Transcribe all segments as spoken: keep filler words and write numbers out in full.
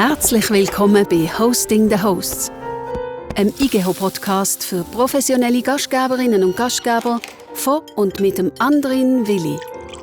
Herzlich willkommen bei Hosting the Hosts, einem I G E H-Podcast für professionelle Gastgeberinnen und Gastgeber von und mit dem Andrin Willi.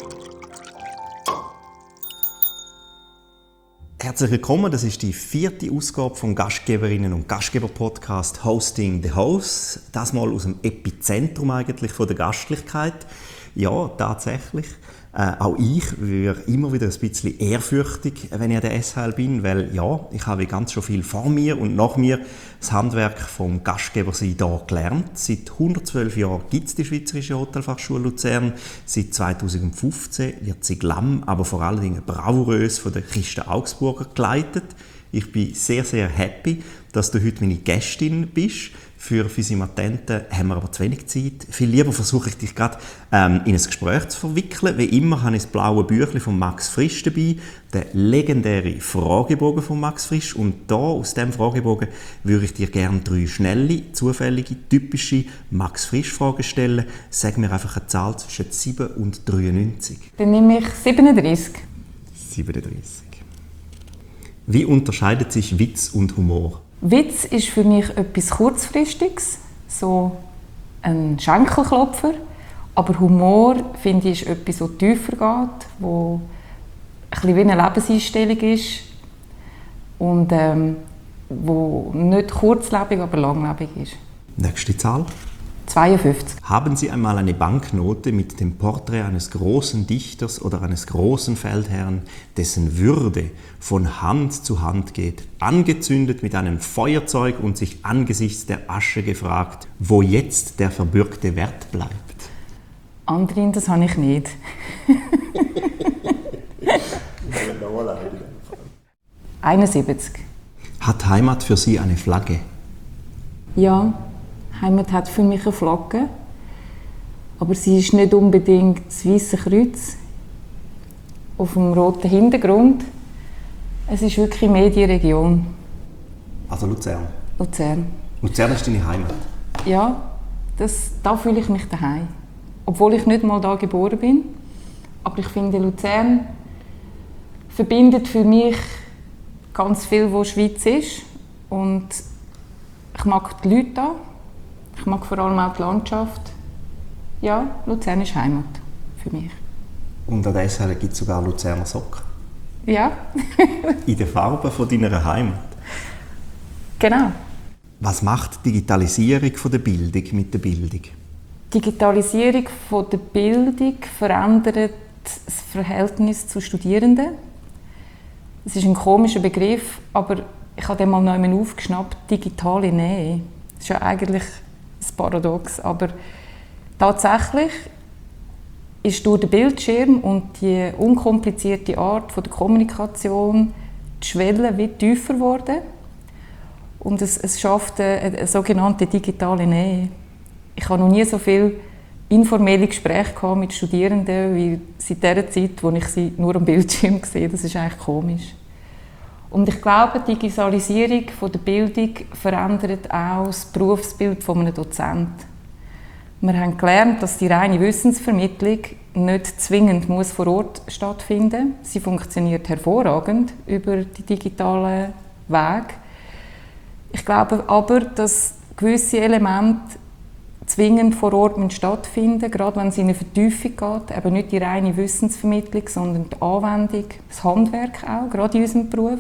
Herzlich willkommen, das ist die vierte Ausgabe vom Gastgeberinnen und Gastgeber Podcast Hosting the Hosts. Das mal aus dem Epizentrum eigentlich von der Gastlichkeit. Ja, tatsächlich. Äh, auch ich wäre immer wieder ein bisschen ehrfürchtig, wenn ich an der S H L bin, weil ja, ich habe ganz schon viel vor mir und nach mir das Handwerk vom Gastgebersein hier gelernt. Seit hundertzwölf Jahren gibt es die Schweizerische Hotelfachschule Luzern. Seit zweitausendfünfzehn wird sie Glamm, aber vor allen Dingen bravourös von der Christa Augsburger geleitet. Ich bin sehr, sehr happy, dass du heute meine Gästin bist. Für Physimatenten haben wir aber zu wenig Zeit. Viel lieber versuche ich dich gerade ähm, in ein Gespräch zu verwickeln. Wie immer habe ich das blaue Büchlein von Max Frisch dabei, den legendären Fragebogen von Max Frisch. Und da aus diesem Fragebogen würde ich dir gerne drei schnelle, zufällige, typische Max Frisch-Fragen stellen. Sag mir einfach eine Zahl zwischen sieben und dreiundneunzig. Dann nehme ich siebenunddreißig. siebenunddreißig. Wie unterscheidet sich Witz und Humor? Witz ist für mich etwas Kurzfristiges, so ein Schenkelklopfer. Aber Humor, finde ich, ist etwas, das tiefer geht, wo ein bisschen wie eine Lebenseinstellung ist und ähm, wo nicht kurzlebig, aber langlebig ist. Nächste Zahl? zweiundfünfzig. Haben Sie einmal eine Banknote mit dem Porträt eines großen Dichters oder eines großen Feldherrn, dessen Würde von Hand zu Hand geht, angezündet mit einem Feuerzeug und sich angesichts der Asche gefragt, wo jetzt der verbürgte Wert bleibt? Andrin, das habe ich nicht. einundsiebzig. Hat Heimat für Sie eine Flagge? Ja. Heimat hat für mich eine Flagge, aber sie ist nicht unbedingt das Weiße Kreuz auf dem roten Hintergrund. Es ist wirklich mehr die Region. Also Luzern? Luzern. Luzern ist deine Heimat? Ja, das, da fühle ich mich daheim. Obwohl ich nicht mal da geboren bin. Aber ich finde, Luzern verbindet für mich ganz viel, was Schweiz ist. Und ich mag die Leute da. Ich mag vor allem auch die Landschaft. Ja, Luzern ist Heimat für mich. Und an dieser Stelle gibt es sogar Luzerner Socken? Ja. In den Farben von deiner Heimat? Genau. Was macht die Digitalisierung von der Bildung mit der Bildung? Die Digitalisierung von der Bildung verändert das Verhältnis zu Studierenden. Es ist ein komischer Begriff, aber ich habe den mal noch einmal aufgeschnappt. Digitale Nähe. Das ist ja eigentlich ein Paradox, aber tatsächlich ist durch den Bildschirm und die unkomplizierte Art der Kommunikation die Schwelle wie tiefer geworden und es, es schafft eine, eine sogenannte digitale Nähe. Ich habe noch nie so viele informelle Gespräche mit Studierenden wie seit der Zeit, wo ich sie nur am Bildschirm sehe. Das ist eigentlich komisch. Und ich glaube, die Digitalisierung der Bildung verändert auch das Berufsbild eines Dozenten. Wir haben gelernt, dass die reine Wissensvermittlung nicht zwingend muss vor Ort stattfinden muss. Sie funktioniert hervorragend über die digitalen Wege. Ich glaube aber, dass gewisse Elemente zwingend vor Ort stattfinden müssen, gerade wenn es in eine Vertiefung geht. Eben nicht die reine Wissensvermittlung, sondern die Anwendung, das Handwerk auch, gerade in unserem Beruf.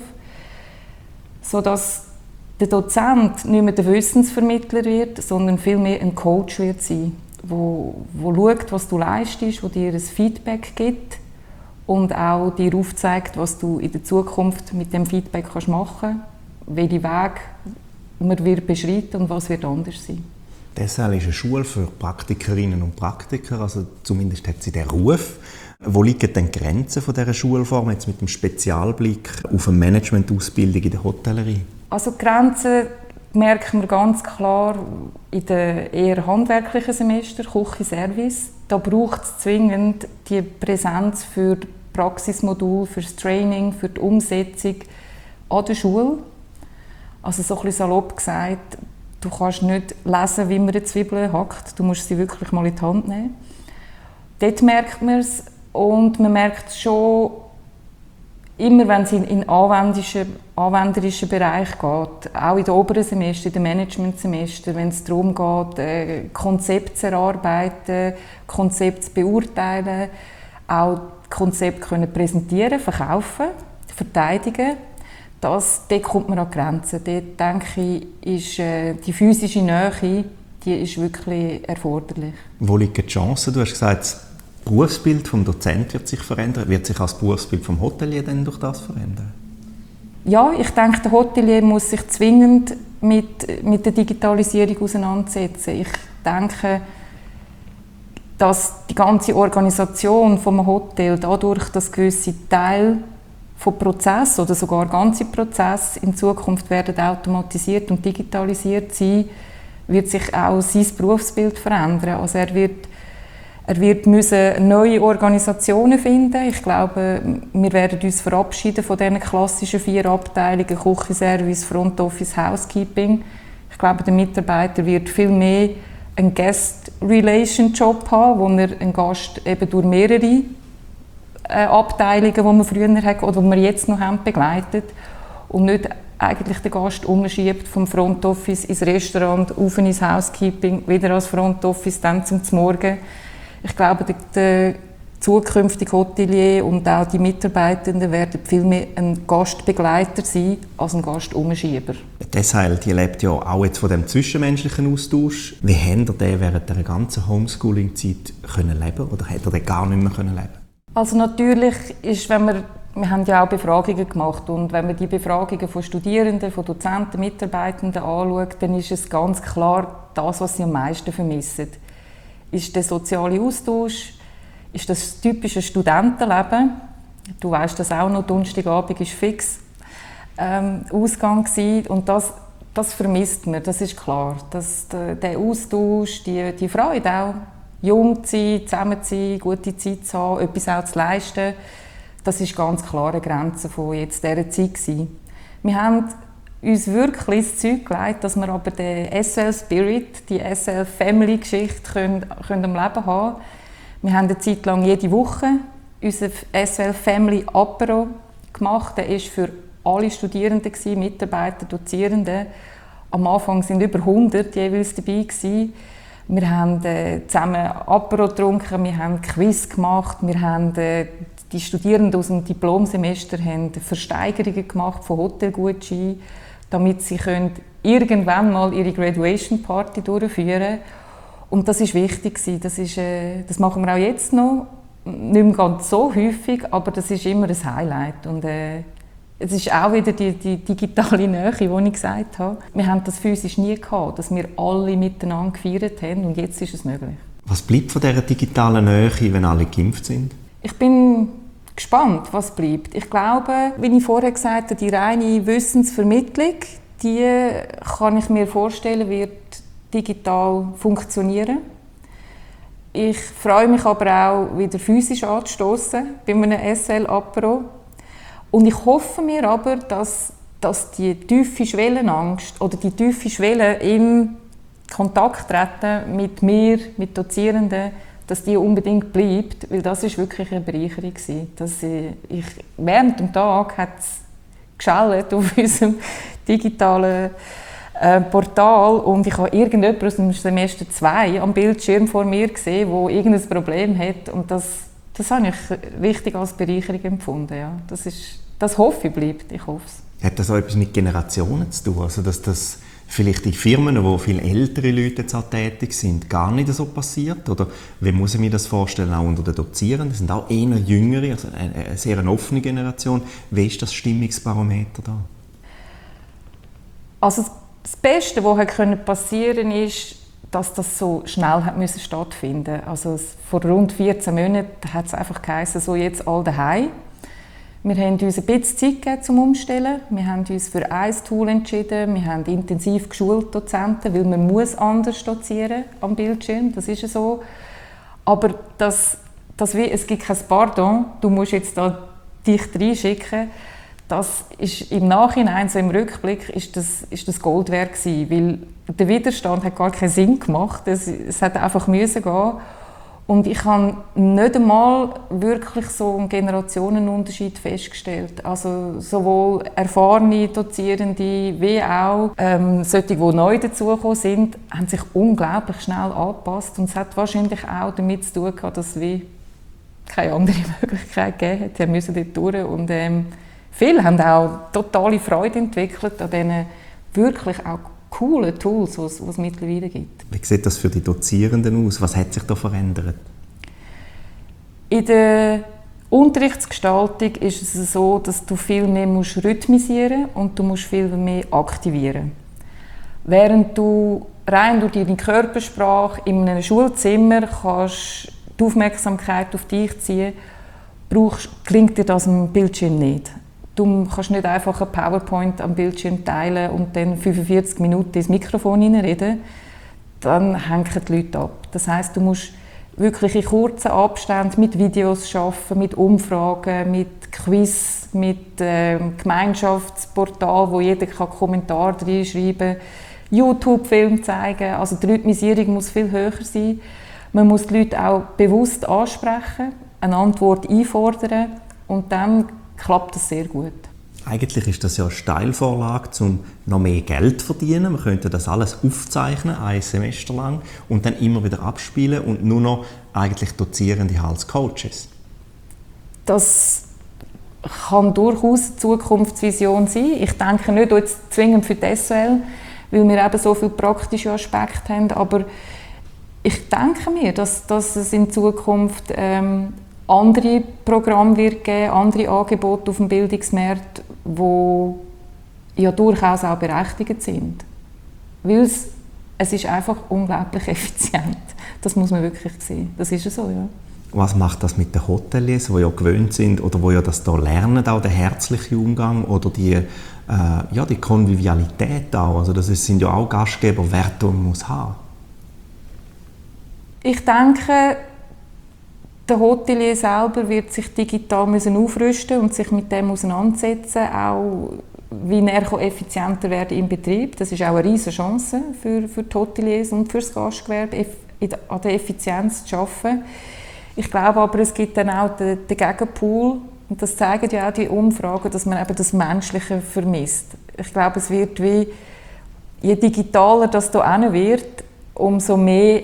Sodass der Dozent nicht mehr der Wissensvermittler wird, sondern vielmehr ein Coach wird sein, der schaut, was du leistest, der dir ein Feedback gibt und auch dir aufzeigt, was du in der Zukunft mit dem Feedback machen kannst, welchen Weg man wird beschreiten und was wird anders sein. Deshalb ist eine Schule für Praktikerinnen und Praktiker, also zumindest hat sie den Ruf. Wo liegen denn die Grenzen von dieser Schulform, jetzt mit dem Spezialblick auf eine Managementausbildung in der Hotellerie? Also die Grenzen merken wir ganz klar in den eher handwerklichen Semester, Küche, Service. Da braucht es zwingend die Präsenz für das Praxismodul, für das Training, für die Umsetzung an der Schule. Also so ein bisschen salopp gesagt, du kannst nicht lesen, wie man eine Zwiebel hackt, du musst sie wirklich mal in die Hand nehmen. Dort merkt man es. Und man merkt schon immer wenn es in den anwenderischen, anwenderischen Bereich geht, auch in den oberen Semester, in den Managementsemester, wenn es darum geht, äh, Konzepte zu erarbeiten, Konzepte zu beurteilen, auch Konzepte können präsentieren, verkaufen, verteidigen, das, dort kommt man an Grenzen. Dort, denke ich, ist äh, die physische Nähe, die ist wirklich erforderlich. Wo liegen die Chancen? Du hast gesagt, das Berufsbild des Dozenten wird sich verändern. Wird sich auch das Berufsbild des Hoteliers dann durch das verändern? Ja, ich denke, der Hotelier muss sich zwingend mit, mit der Digitalisierung auseinandersetzen. Ich denke, dass die ganze Organisation des Hotels dadurch, dass gewisse Teile von Prozessen oder sogar ganze Prozesse in Zukunft werden automatisiert und digitalisiert sein, wird sich auch sein Berufsbild verändern. Also er wird, er wird müssen neue Organisationen finden. Ich glaube, wir werden uns verabschieden von diesen klassischen vier Abteilungen: Küche, Service, Front Office, Housekeeping. Ich glaube, der Mitarbeiter wird viel mehr einen Guest-Relation-Job haben, wo er einen Gast eben durch mehrere äh, Abteilungen, die wir früher hatten oder die wir jetzt noch haben, begleitet und nicht eigentlich den Gast umschiebt vom Front Office ins Restaurant, auf ins Housekeeping, wieder als Front Office, dann zum Morgen. Ich glaube, der, der zukünftige Hotelier und auch die Mitarbeitenden werden viel mehr ein Gastbegleiter sein als ein Gastumschieber. Deshalb, ihr lebt ja auch jetzt von dem zwischenmenschlichen Austausch. Wie habt ihr den während der ganzen Homeschooling-Zeit können leben oder hätte ihr den gar nicht mehr können leben? Also natürlich ist, wenn wir Wir haben ja auch Befragungen gemacht und wenn man die Befragungen von Studierenden, von Dozenten, Mitarbeitenden anschaut, dann ist es ganz klar das, was sie am meisten vermissen. Ist der soziale Austausch, ist das typische Studentenleben. Du weißt das auch noch, Donnerstagabend war fix ähm, Ausgang gewesen. Und das, das vermisst man, das ist klar. Das, der, der Austausch, die, die Freude auch, jung zu sein, zusammen zu sein, gute Zeit zu haben, etwas auch zu leisten. Das ist ganz klar eine Grenze von jetzt dieser Zeit gewesen. Wir haben uns wirklich das Zeug gelegt, dass wir aber den S L Spirit, die S L Family Geschichte können, können am Leben haben. Wir haben eine Zeit lang jede Woche unser S L Family Apero gemacht. Der war für alle Studierenden, Mitarbeiter, Dozierende. Am Anfang waren über hundert jeweils dabei gewesen. Wir haben äh, zusammen Apero getrunken, wir haben Quiz gemacht, wir haben äh, die Studierenden aus dem Diplomsemester haben Versteigerungen gemacht von Hotelgutscheinen, damit sie können irgendwann mal ihre Graduation Party durchführen können. Und das ist wichtig. Das, ist, äh, das machen wir auch jetzt noch. Nicht mehr ganz so häufig, aber das ist immer ein Highlight. Und, äh, es ist auch wieder die, die digitale Nähe, die ich gesagt habe. Wir haben das physisch nie gehabt, dass wir alle miteinander gefeiert haben und jetzt ist es möglich. Was bleibt von dieser digitalen Nähe, wenn alle geimpft sind? Ich bin gespannt, was bleibt. Ich glaube, wie ich vorher gesagt habe, die reine Wissensvermittlung, die kann ich mir vorstellen, wird digital funktionieren. Ich freue mich aber auch, wieder physisch anzustoßen bei einem S L-Apero. Und ich hoffe mir aber, dass, dass die tiefe Schwellenangst oder die tiefe Schwelle im Kontakt treten mit mir, mit Dozierenden, dass die unbedingt bleibt, weil das ist wirklich eine Bereicherung gewesen. Dass ich, ich, während dem Tag hat es geschallt auf unserem digitalen äh, Portal und ich habe irgendjemanden aus dem Semester zwei am Bildschirm vor mir gesehen, der irgendein Problem hat und das, das habe ich wichtig als Bereicherung empfunden. Ja. Das, ist, das hoffe ich bleibt, ich hoffe es. Hat das auch etwas mit Generationen zu tun? Also, dass das vielleicht in Firmen, wo viel ältere Leute jetzt auch tätig sind, gar nicht so passiert? Oder wie muss ich mir das vorstellen, auch unter den Dozierenden? Das sind auch eher Jüngere, also eine, eine sehr eine offene Generation. Wie ist das Stimmungsbarometer da? Also das Beste, was passieren konnte, ist, dass das so schnell hat müssen stattfinden. Also vor rund vierzehn Monaten hat es einfach geheißen, so jetzt all daheim. Wir haben uns ein bisschen Zeit gegeben zum Umstellen. Wir haben uns für ein Tool entschieden. Wir haben intensiv geschult Dozenten, weil man muss anders dozieren am Bildschirm. Das ist so. Aber das, das, es gibt kein Pardon. Du musst jetzt da dich reinschicken. Das ist im Nachhinein, so im Rückblick, ist das, ist das Gold wert gewesen, weil der Widerstand hat gar keinen Sinn gemacht. Es, es hat einfach müssen gehen. Und ich habe nicht einmal wirklich so einen Generationenunterschied festgestellt. Also sowohl erfahrene Dozierende wie auch ähm, solche, die neu dazugekommen sind, haben sich unglaublich schnell angepasst. Und es hat wahrscheinlich auch damit zu tun gehabt, dass es wie keine andere Möglichkeit gegeben hat. Sie müssen dort durch. Und ähm, viele haben auch totale Freude entwickelt an diesen wirklich auch coolen Tools, die es mittlerweile gibt. Wie sieht das für die Dozierenden aus? Was hat sich da verändert? In der Unterrichtsgestaltung ist es so, dass du viel mehr musst rhythmisieren und du musst viel mehr aktivieren. Während du rein durch deine Körpersprache in einem Schulzimmer kannst die Aufmerksamkeit auf dich ziehen, brauchst, gelingt dir das am Bildschirm nicht. Du kannst nicht einfach ein PowerPoint am Bildschirm teilen und dann fünfundvierzig Minuten ins Mikrofon hineinreden. Dann hängen die Leute ab. Das heisst, du musst wirklich in kurzen Abständen mit Videos arbeiten, mit Umfragen, mit Quiz, mit äh, Gemeinschaftsportal, wo jeder kann Kommentare reinschreiben kann, YouTube-Film zeigen. Also die Rhythmisierung muss viel höher sein. Man muss die Leute auch bewusst ansprechen, eine Antwort einfordern und dann klappt das sehr gut. Eigentlich ist das ja eine Steilvorlage, um noch mehr Geld zu verdienen. Man könnte das alles aufzeichnen, ein Semester lang, und dann immer wieder abspielen und nur noch eigentlich Dozierende als Coaches. Das kann durchaus eine Zukunftsvision sein. Ich denke nicht jetzt zwingend für die S O L, weil wir eben so viele praktische Aspekte haben, aber ich denke mir, dass, dass es in Zukunft ähm, andere Programme wird geben, andere Angebote auf dem Bildungsmarkt, die ja durchaus auch berechtigt sind. Weil es, es ist einfach unglaublich effizient. Das muss man wirklich sehen. Das ist ja so, ja. Was macht das mit den Hoteliers, die ja gewöhnt sind oder die ja das da lernen, auch den herzlichen Umgang oder die, äh, ja, die Konvivialität auch? Also das sind ja auch Gastgeber, Werte, die man muss haben. Ich denke, der Hotelier selber wird sich digital müssen aufrüsten und sich mit dem auseinandersetzen, auch wie er effizienter werden im Betrieb. Das ist auch eine riesige Chance für, für die Hoteliers und für das Gastgewerbe, an der Effizienz zu arbeiten. Ich glaube aber, es gibt dann auch den, den Gegenpool, und das zeigen ja auch die Umfragen, dass man eben das Menschliche vermisst. Ich glaube, es wird wie, je digitaler das hier hin wird, umso mehr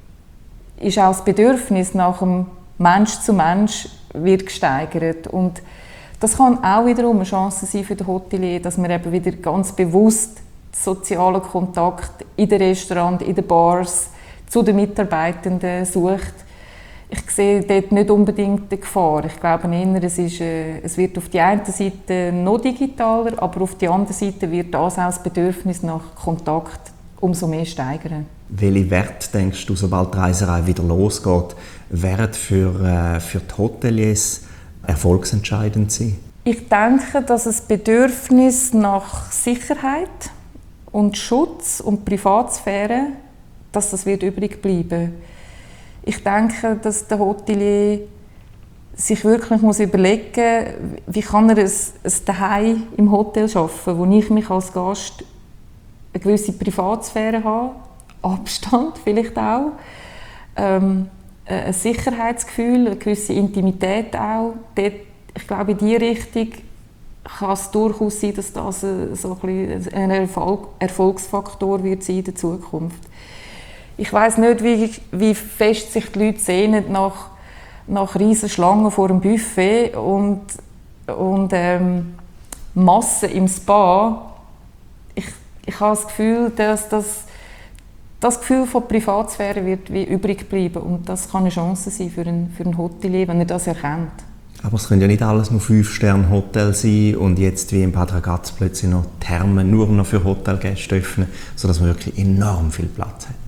ist auch das Bedürfnis nach dem Mensch zu Mensch wird gesteigert. Und das kann auch wiederum eine Chance sein für den Hotelier, dass man eben wieder ganz bewusst sozialen Kontakt in den Restaurants, in den Bars, zu den Mitarbeitenden sucht. Ich sehe dort nicht unbedingt die Gefahr. Ich glaube eher, es, ist, äh, es wird auf der einen Seite noch digitaler, aber auf der anderen Seite wird das auch das Bedürfnis nach Kontakt umso mehr steigern. Welche Werte, denkst du, sobald die Reiserei wieder losgeht, werden für, äh, für die Hoteliers erfolgsentscheidend sein? Ich denke, dass das Bedürfnis nach Sicherheit und Schutz und Privatsphäre, dass das wird übrig bleiben. Ich denke, dass der Hotelier sich wirklich muss überlegen muss, wie kann er ein, ein Zuhause im Hotel schaffen, wo ich mich als Gast eine gewisse Privatsphäre habe, Abstand vielleicht auch, ähm, ein Sicherheitsgefühl, eine gewisse Intimität auch. Dort, ich glaube, in diese Richtung kann es durchaus sein, dass das ein, so ein, ein Erfolg, Erfolgsfaktor wird sein in der Zukunft. Ich weiss nicht, wie, wie fest sich die Leute sehnen nach, nach riesen Schlangen vor dem Buffet und, und ähm, Massen im Spa. Ich, ich habe das Gefühl, dass das, das Gefühl von Privatsphäre wird wie übrig bleiben. Und das kann eine Chance sein für einen, für einen Hotelier, wenn er das erkennt. Aber es können ja nicht alles nur fünf Sterne Hotel sein und jetzt wie in Bad Ragaz plötzlich noch Thermen nur noch für Hotelgäste öffnen, sodass man wirklich enorm viel Platz hat.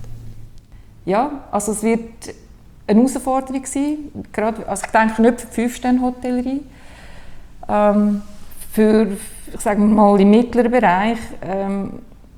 Ja, also es wird eine Herausforderung sein, gerade, also ich denke nicht für die Fünf-Sterne-Hotellerie. Ähm, für, ich sage mal, im mittleren Bereich, ähm,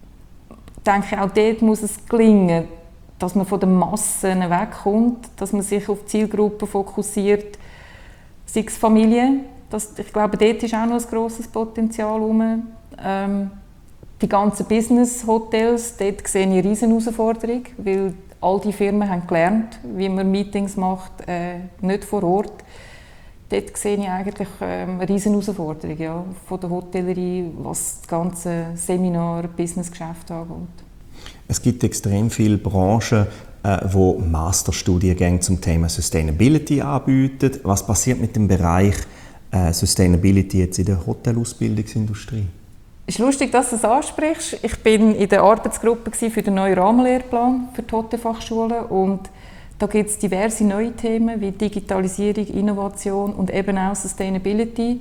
denke ich, auch dort muss es gelingen, dass man von den Massen wegkommt, dass man sich auf Zielgruppen fokussiert, sei es Familien. Das, ich glaube, dort ist auch noch ein grosses Potenzial rum. Ähm, die ganzen Business-Hotels, dort sehe ich eine riesen Herausforderung, weil all die Firmen haben gelernt, wie man Meetings macht, äh, nicht vor Ort. Dort sehe ich eigentlich ähm, eine riesen Herausforderung, ja, von der Hotellerie, was das ganze Seminar-Business-Geschäft angeht. Es gibt extrem viele Branchen, äh, die Masterstudiengänge zum Thema Sustainability anbieten. Was passiert mit dem Bereich äh, Sustainability jetzt in der Hotelausbildungsindustrie? Es ist lustig, dass du es ansprichst. Ich war in der Arbeitsgruppe für den neuen Rahmenlehrplan für die Hotelfachschulen und da gibt es diverse neue Themen wie Digitalisierung, Innovation und eben auch Sustainability,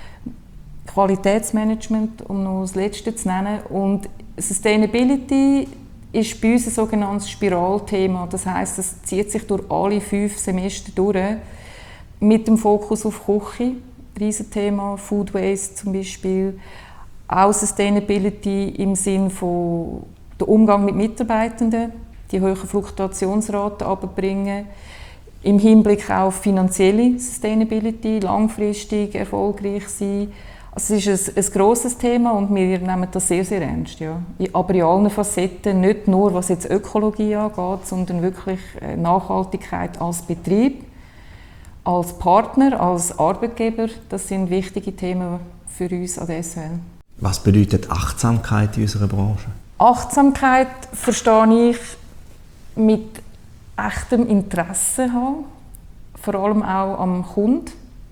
Qualitätsmanagement, um noch das Letzte zu nennen. Und Sustainability ist bei uns ein sogenanntes Spiralthema. Das heisst, es zieht sich durch alle fünf Semester durch, mit dem Fokus auf Küche, Riesenthema, Food Waste zum Beispiel, auch Sustainability im Sinne von der Umgang mit Mitarbeitenden, die hohen Fluktuationsraten runterbringen, im Hinblick auf finanzielle Sustainability, langfristig erfolgreich sein. Also es ist ein, ein grosses Thema und wir nehmen das sehr, sehr ernst. Ja. Aber in allen Facetten, nicht nur was jetzt Ökologie angeht, sondern wirklich Nachhaltigkeit als Betrieb, als Partner, als Arbeitgeber. Das sind wichtige Themen für uns an der S W L. Was bedeutet Achtsamkeit in unserer Branche? Achtsamkeit verstehe ich mit echtem Interesse haben, vor allem auch am Kunden.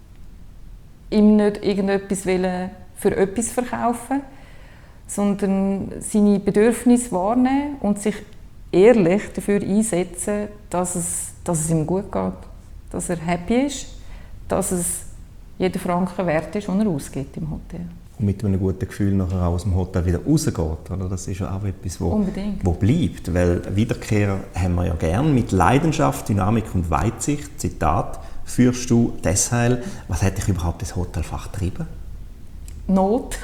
Ihm nicht irgendetwas für etwas verkaufen, sondern seine Bedürfnisse wahrnehmen und sich ehrlich dafür einsetzen, dass es, dass es ihm gut geht, dass er happy ist, dass es jeder Franken wert ist, den er ausgibt im Hotel. Und mit einem guten Gefühl nachher auch aus dem Hotel wieder rausgeht. Oder? Das ist ja auch etwas, wo, wo bleibt. Weil Wiederkehrer haben wir ja gern mit Leidenschaft, Dynamik und Weitsicht. Zitat, führst du deshalb, was hat dich überhaupt das Hotelfach getrieben? Not.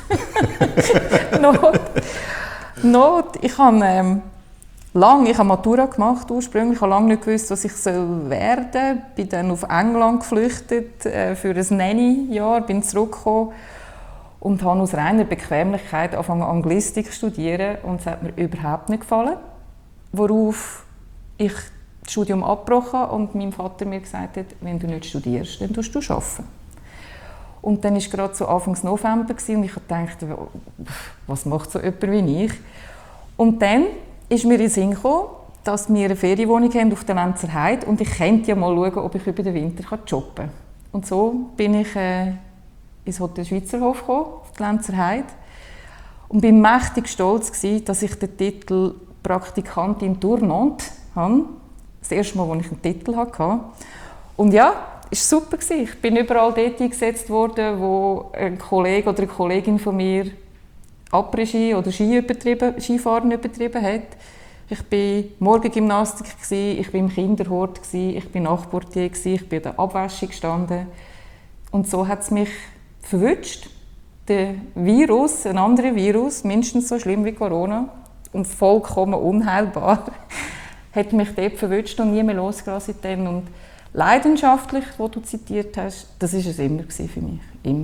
Not. Not. Ich habe ähm, lange, ich habe Matura gemacht ursprünglich, ich habe lange nicht gewusst, was ich soll werden soll. Bin dann auf England geflüchtet äh, für ein Nanny-Jahr, bin zurückgekommen und habe aus reiner Bequemlichkeit angefangen Anglistik zu studieren und es hat mir überhaupt nicht gefallen. Worauf ich das Studium abgebrochen und mein Vater mir gesagt hat, wenn du nicht studierst, dann tust du arbeiten. Und dann war es gerade so Anfang November und ich dachte, was macht so jemand wie ich? Und dann ist mir in den Sinn gekommen, dass wir eine Ferienwohnung haben auf der Lenzer Heide und ich könnte ja mal schauen, ob ich über den Winter jobben kann. Und so bin ich äh, ins Hotel Schweizerhof gekommen, auf die Lenzer Heide. Und war mächtig stolz gewesen, dass ich den Titel Praktikantin Tournante habe. Das erste Mal, als ich einen Titel hatte. Und ja, es war super. Ich bin überall dort eingesetzt worden, wo ein Kollege oder eine Kollegin von mir Après-Ski oder Ski übertrieben, Skifahren übertrieben hat. Ich war Morgengymnastik, ich war im Kinderhort, ich war Nachtportier, ich bin in der Abwäschung gestanden. Und so hat es mich verwünscht. Der Virus, ein anderer Virus, mindestens so schlimm wie Corona und vollkommen unheilbar, hat mich dort verwünscht und nie mehr losgelassen seitdem. Und leidenschaftlich, was du zitiert hast, das war es immer für mich. Immer.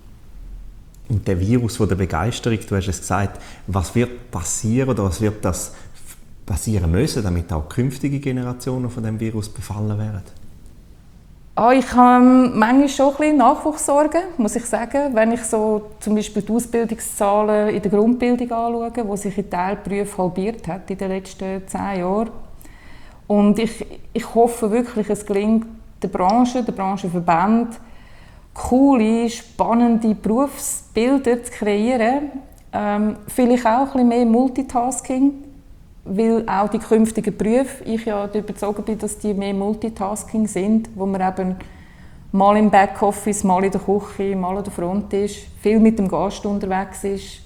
Und der Virus von der Begeisterung, du hast es gesagt, was wird passieren oder was wird das passieren müssen, damit auch künftige Generationen von dem Virus befallen werden? Ah, ich habe manchmal schon ein bisschen Nachwuchssorgen, muss ich sagen. Wenn ich so zum Beispiel die Ausbildungszahlen in der Grundbildung anschaue, die sich in Teilberufen halbiert hat in den letzten zehn Jahren. Und ich, ich hoffe wirklich, es gelingt der Branche, der Branchenverband, coole, spannende Berufsbilder zu kreieren. Ähm, vielleicht auch ein bisschen mehr Multitasking, weil auch die künftigen Berufe, ich ja überzeugt bin, dass die mehr Multitasking sind, wo man eben mal im Backoffice, mal in der Küche, mal an der Front ist, viel mit dem Gast unterwegs ist.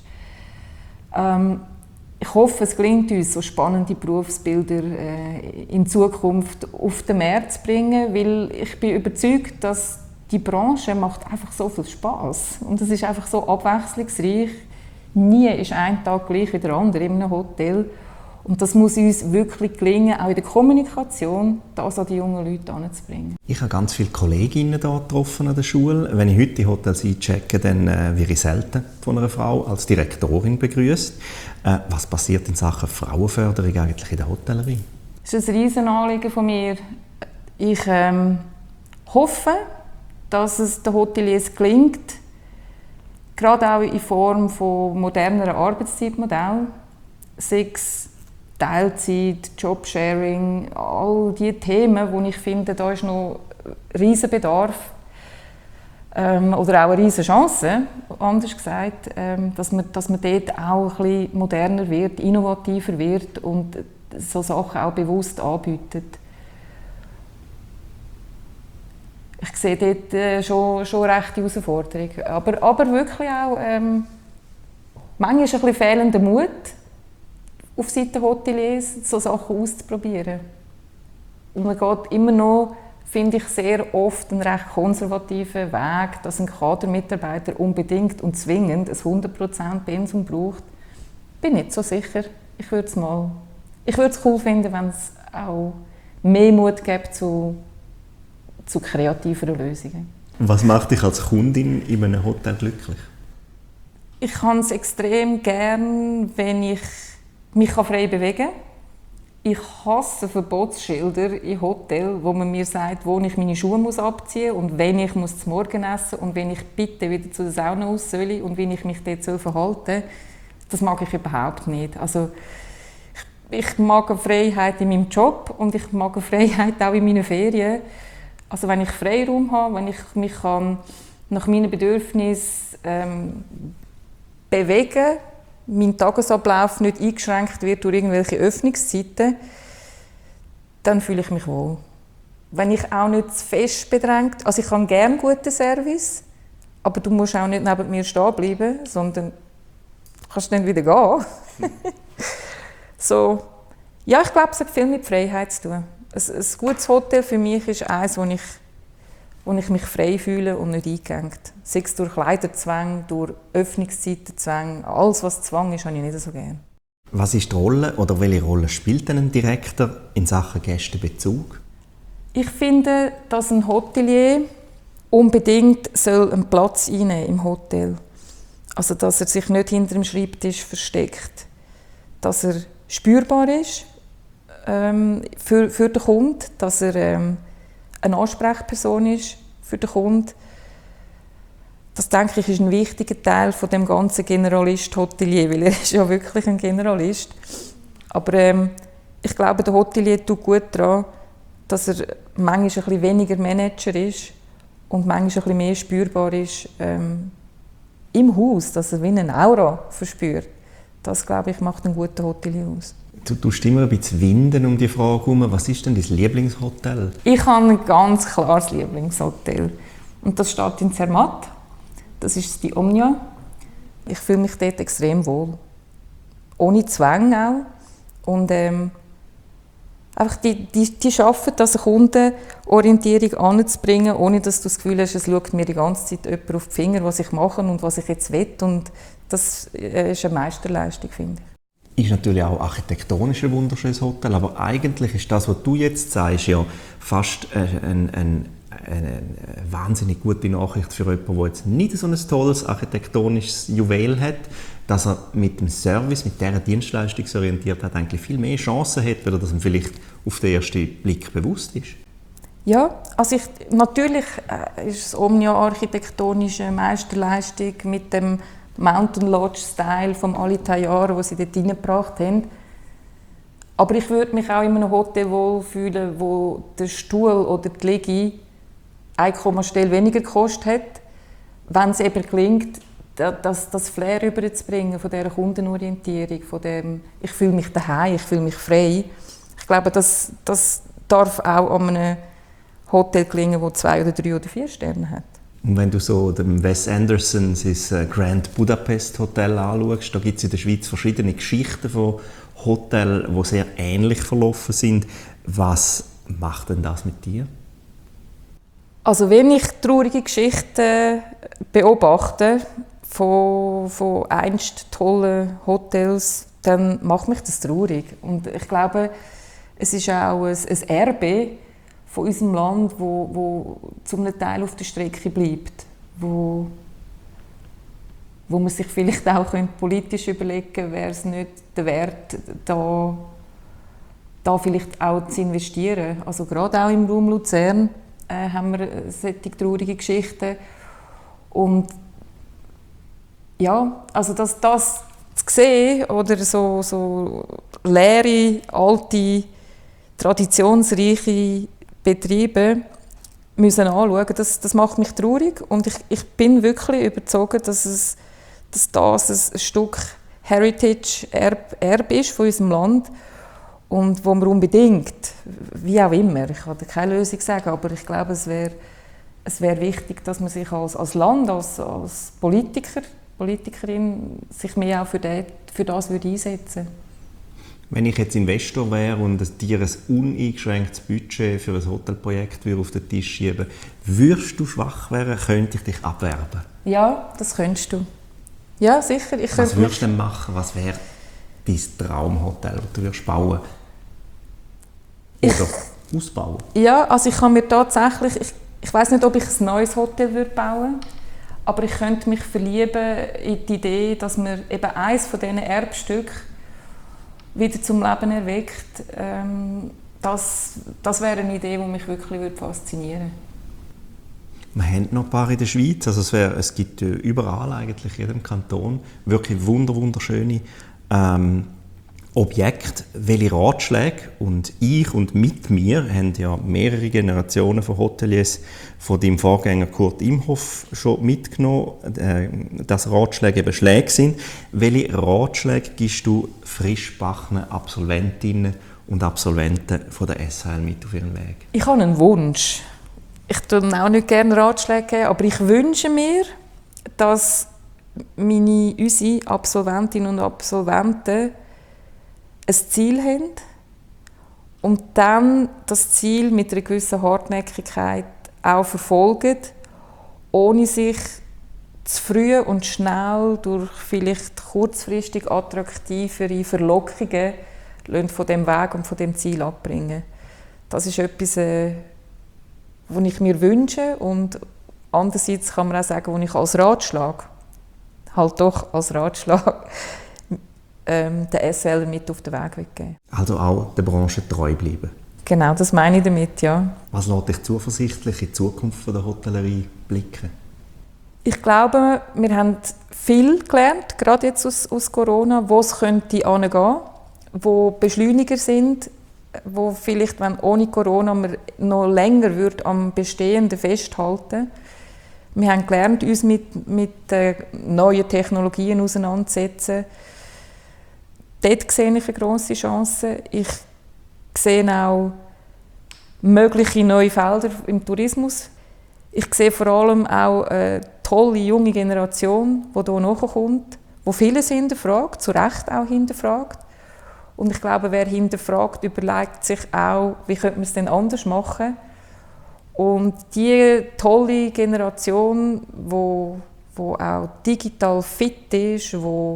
Ähm, ich hoffe, es gelingt uns, so spannende Berufsbilder äh, in Zukunft auf den Markt zu bringen, weil ich bin überzeugt, dass die Branche macht einfach so viel Spaß und es ist einfach so abwechslungsreich. Nie ist ein Tag gleich wie der andere in einem Hotel. Und das muss uns wirklich gelingen, auch in der Kommunikation, das an die jungen Leute heranzubringen. Ich habe ganz viele Kolleginnen hier getroffen an der Schule. Wenn ich heute die Hotels einchecke, dann äh, werde ich selten von einer Frau als Direktorin begrüßt. Äh, was passiert in Sachen Frauenförderung eigentlich in der Hotellerie? Das ist ein Riesenanliegen von mir. Ich ähm, hoffe, dass es den Hoteliers gelingt, gerade auch in Form von moderneren Arbeitszeitmodellen, sei es Teilzeit, Jobsharing, all diese Themen, wo ich finde, da ist noch riesen Bedarf ähm, oder auch eine riesen Chance, anders gesagt, ähm, dass, man, dass man dort auch ein bisschen moderner wird, innovativer wird und so Sachen auch bewusst anbietet. Ich sehe dort äh, schon, schon rechte Herausforderungen, aber, aber wirklich auch ähm, manchmal ein bisschen fehlender Mut auf Seiten Hoteliers, so Sachen auszuprobieren. Und man geht immer noch, finde ich, sehr oft einen recht konservativen Weg, dass ein Kadermitarbeiter unbedingt und zwingend ein hundert Prozent Pensum braucht. Bin nicht so sicher. Ich würde es mal, ich würde es cool finden, wenn es auch mehr Mut gibt zu, zu kreativeren Lösungen. Was macht dich als Kundin in einem Hotel glücklich? Ich kann es extrem gern, wenn ich mich frei bewegen kann. Ich hasse Verbotsschilder in Hotels, wo man mir sagt, wo ich meine Schuhe muss abziehen muss und wenn ich muss zum Morgen essen und wenn ich bitte wieder zu der Sauna aus soll und wie ich mich dort verhalten soll. Das mag ich überhaupt nicht. Also, ich, ich mag eine Freiheit in meinem Job und ich mag eine Freiheit auch in meinen Ferien. Also wenn ich Freiraum habe, wenn ich mich kann nach meinen Bedürfnissen ähm, bewegen kann, mein Tagesablauf nicht eingeschränkt wird durch irgendwelche Öffnungszeiten, dann fühle ich mich wohl. Wenn ich auch nicht zu fest bedrängt, also ich habe gerne guten Service, aber du musst auch nicht neben mir stehen bleiben, sondern kannst dann wieder gehen. So, ja, ich glaube, es hat viel mit Freiheit zu tun. Ein, ein gutes Hotel für mich ist eines, wo ich wo ich mich frei fühle und nicht eingeengt. Sei es durch Kleiderzwang, durch Öffnungszeitenzwang, alles was Zwang ist, habe ich nicht so gerne. Was ist die Rolle oder welche Rolle spielt denn ein Direktor in Sachen Gästebezug? Ich finde, dass ein Hotelier unbedingt soll einen Platz einnehmen im Hotel. Also, dass er sich nicht hinter dem Schreibtisch versteckt. Dass er spürbar ist ähm, für, für den Kunden, dass er ähm, eine Ansprechperson ist für den Kunden. Das, denke ich, ist ein wichtiger Teil von dem ganzen Generalist-Hotelier, weil er ist ja wirklich ein Generalist. Aber ähm, ich glaube, der Hotelier tut gut daran, dass er manchmal ein bisschen weniger Manager ist und manchmal ein bisschen mehr spürbar ist ähm, im Haus, dass er wie eine Aura verspürt. Das, glaube ich, macht einen guten Hotelier aus. Du tust immer ein bisschen winden um die Frage herum. Was ist denn dein Lieblingshotel? Ich habe ein ganz klares Lieblingshotel. Und das steht in Zermatt. Das ist die Omnia. Ich fühle mich dort extrem wohl. Ohne Zwang auch. Und ähm, einfach die, die, die schaffen das, eine Kundenorientierung anzubringen, ohne dass du das Gefühl hast, es schaut mir die ganze Zeit jemand auf die Finger, was ich mache und was ich jetzt will. Und das ist eine Meisterleistung, finde ich. Ist natürlich auch architektonisch ein wunderschönes Hotel, aber eigentlich ist das, was du jetzt sagst, ja fast eine, eine, eine, eine wahnsinnig gute Nachricht für jemanden, der jetzt nicht so ein tolles architektonisches Juwel hat, dass er mit dem Service, mit dieser Dienstleistungsorientiertheit eigentlich viel mehr Chancen hat, oder dass ihm vielleicht auf den ersten Blick bewusst ist. Ja, also ich, natürlich ist das Omnia architektonische Meisterleistung mit dem Mountain Lodge-Style vom Alitajar, den sie dort reingebracht haben. Aber ich würde mich auch in einem Hotel wohlfühlen, wo der Stuhl oder die Liege eine Kommastelle weniger gekostet hat, wenn es eben gelingt, das, das Flair rüberzubringen von dieser Kundenorientierung, von dem «ich fühle mich daheim, ich fühle mich frei». Ich glaube, das, das darf auch an einem Hotel gelingen, das zwei oder drei oder vier Sterne hat. Und wenn du so dem Wes Anderson sein Grand Budapest Hotel anschaust, da gibt es in der Schweiz verschiedene Geschichten von Hotels, die sehr ähnlich verlaufen sind. Was macht denn das mit dir? Also wenn ich traurige Geschichten beobachte von, von einst tollen Hotels, dann macht mich das traurig. Und ich glaube, es ist auch ein, ein Erbe von unserem Land, wo, wo zum Teil auf der Strecke bleibt, wo, wo man sich vielleicht auch politisch überlegen könnte, wäre es nicht der Wert, da da vielleicht auch zu investieren. Also gerade auch im Raum Luzern äh, haben wir solche traurige Geschichten. Und ja, also das, das zu sehen oder so, so leere, alte, traditionsreiche Betriebe müssen anschauen, das, das macht mich traurig. Und ich, ich bin wirklich überzeugt, dass, es, dass das ein Stück Heritage-Erbe Erb ist von unserem Land und wo man unbedingt, wie auch immer, ich kann keine Lösung sagen, aber ich glaube, es wäre es wär wichtig, dass man sich als, als Land, als, als Politiker, Politikerin sich mehr auch für, den, für das würde einsetzen. Wenn ich jetzt Investor wäre und dir ein uneingeschränktes Budget für ein Hotelprojekt auf den Tisch schieben würde, würdest du schwach werden, könnte ich dich abwerben? Ja, das könntest du. Ja, sicher. Ich Was würdest du denn machen? Was wäre dein Traumhotel, das du würdest bauen oder ich, ausbauen? Ja, also ich kann mir tatsächlich, ich, ich weiss nicht, ob ich ein neues Hotel würde bauen würde, aber ich könnte mich verlieben in die Idee, dass man eben eines von diesen Erbstücken wieder zum Leben erweckt. Ähm, das, das wäre eine Idee, die mich wirklich faszinieren würde. Wir haben noch ein paar in der Schweiz. Also es, wär, es gibt überall, eigentlich in jedem Kanton, wirklich wunder, wunderschöne ähm, Objekte. Welche Ratschläge, und ich und mit mir haben ja mehrere Generationen von Hoteliers von deinem Vorgänger Kurt Imhoff schon mitgenommen, äh, dass Ratschläge eben Schläge sind. Welche Ratschläge gibst du frischgebackenen Absolventinnen und Absolventen von der S H L mit auf ihren Weg? Ich habe einen Wunsch. Ich gebe auch nicht gerne Ratschläge geben, aber ich wünsche mir, dass meine, unsere Absolventinnen und Absolventen ein Ziel haben und dann das Ziel mit einer gewissen Hartnäckigkeit auch verfolgen, ohne sich zu früh und schnell durch vielleicht kurzfristig attraktivere Verlockungen von dem Weg und von dem Ziel abbringen. Das ist etwas, äh, was ich mir wünsche, und andererseits kann man auch sagen, was ich als Ratschlag, halt doch als Ratschlag, ähm, den S L mit auf den Weg geben. Also auch der Branche treu bleiben? Genau, das meine ich damit, ja. Was lässt dich zuversichtlich in die Zukunft der Hotellerie blicken? Ich glaube, wir haben viel gelernt, gerade jetzt aus, aus Corona, wo es könnte hingehen, wo Beschleuniger sind, wo vielleicht, wenn ohne Corona man noch länger würde am Bestehenden festhalten. Wir haben gelernt, uns mit, mit äh, neuen Technologien auseinanderzusetzen. Dort sehe ich eine grosse Chance. Ich sehe auch mögliche neue Felder im Tourismus. Ich sehe vor allem auch eine tolle junge Generation, die hier nachkommt, die vieles hinterfragt, zu Recht auch hinterfragt. Und ich glaube, wer hinterfragt, überlegt sich auch, wie könnte man es denn anders machen. Und diese tolle Generation, die wo, wo auch digital fit ist, die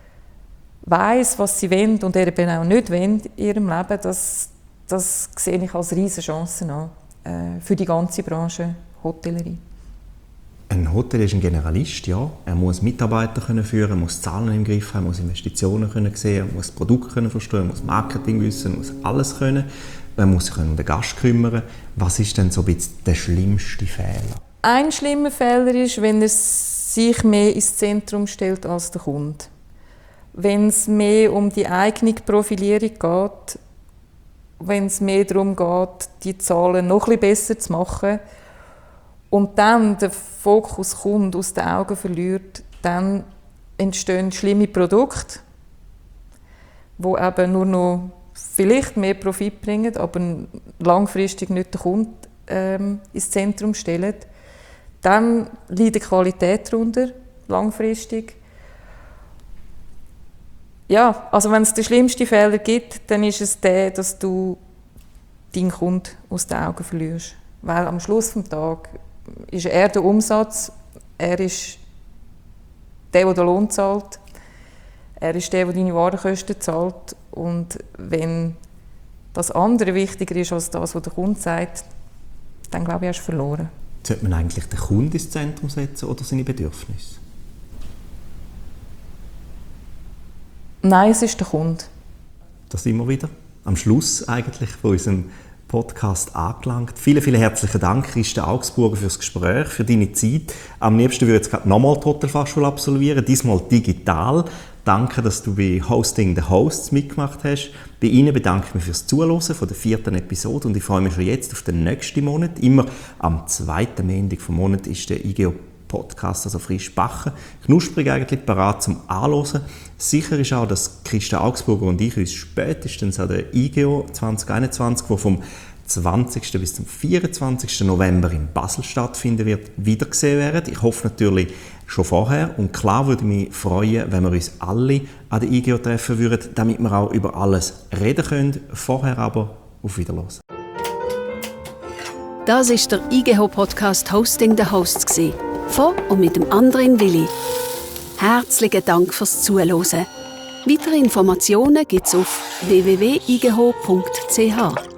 weiss, was sie wollen und eben auch nicht wollen in ihrem Leben, das, das sehe ich als riesige Chance an, äh, für die ganze Branche Hotellerie. Ein Hotel ist ein Generalist, ja. Er muss Mitarbeiter können führen, er muss Zahlen im Griff haben, muss Investitionen können sehen, muss Produkte können verstehen, muss Marketing wissen, muss alles können. Er muss sich um den Gast kümmern. Was ist denn so ein bisschen der schlimmste Fehler? Ein schlimmer Fehler ist, wenn er sich mehr ins Zentrum stellt als der Kunde. Wenn es mehr um die eigene Profilierung geht, wenn es mehr darum geht, die Zahlen noch ein bisschen besser zu machen, und dann der Fokus Kunde aus den Augen verliert, dann entstehen schlimme Produkte, die eben nur noch vielleicht mehr Profit bringen, aber langfristig nicht den Kunden ähm, ins Zentrum stellen. Dann leidet die Qualität darunter, langfristig. Ja, also wenn es den schlimmsten Fehler gibt, dann ist es der, dass du deinen Kunden aus den Augen verlierst. Weil am Schluss des Tages ist er der Umsatz, er ist der, der den Lohn zahlt, er ist der, der deine Warenkosten zahlt. Und wenn das andere wichtiger ist als das, was der Kunde sagt, dann glaube ich, hast du verloren. Sollte man eigentlich den Kunden ins Zentrum setzen oder seine Bedürfnisse? Nein, es ist der Kunde. Das immer wieder? am Schluss eigentlich von unserem Podcast angelangt. Vielen, vielen herzlichen Dank, Christa Augsburger, für das Gespräch, für deine Zeit. Am liebsten würde ich jetzt nochmal die Hotelfachschule absolvieren, diesmal digital. Danke, dass du bei Hosting the Hosts mitgemacht hast. Bei Ihnen bedanke ich mich fürs Zuhören von der vierten Episode und ich freue mich schon jetzt auf den nächsten Monat. Immer am zweiten Montag vom Monat ist der I G E O-Podcast, also frisch backen, knusprig eigentlich, parat zum Anhören. Sicher ist auch, dass Christa Augsburger und ich uns spätestens an der I G E O zwanzig einundzwanzig, die vom zwanzigsten bis zum vierundzwanzigsten November in Basel stattfinden wird, wiedergesehen werden. Ich hoffe natürlich schon vorher. Und klar würde ich mich freuen, wenn wir uns alle an der I G E O treffen würden, damit wir auch über alles reden können. Vorher aber auf Wiederhören. Das ist der I G E O-Podcast «Hosting the Hosts» gewesen, von und mit dem Andrin Willi. Herzlichen Dank fürs Zuhören. Weitere Informationen gibt es auf w w w punkt i g e h o punkt c h.